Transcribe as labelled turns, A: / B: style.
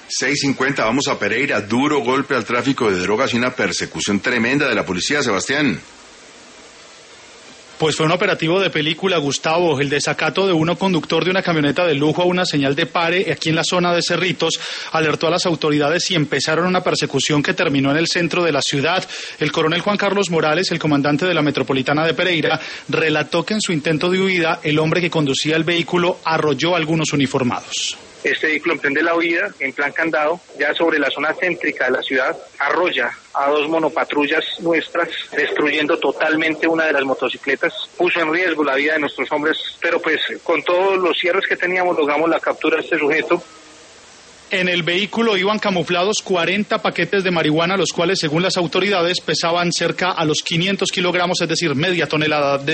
A: 6:50, vamos a Pereira. Duro golpe al tráfico de drogas y una persecución tremenda de la policía, Sebastián.
B: Pues fue un operativo de película, Gustavo, el desacato de uno conductor de una camioneta de lujo a una señal de pare aquí en la zona de Cerritos, alertó a las autoridades y empezaron una persecución que terminó en el centro de la ciudad. El coronel Juan Carlos Morales, el comandante de la Metropolitana de Pereira, relató que en su intento de huida, el hombre que conducía el vehículo arrolló a algunos uniformados.
C: Este vehículo emprende la huida en plan candado, ya sobre la zona céntrica de la ciudad, arrolla a 2 monopatrullas nuestras, destruyendo totalmente una de las motocicletas, puso en riesgo la vida de nuestros hombres, pero pues con todos los cierres que teníamos logramos la captura de este sujeto.
B: En el vehículo iban camuflados 40 paquetes de marihuana, los cuales, según las autoridades, pesaban cerca a los 500 kilogramos, es decir, media tonelada de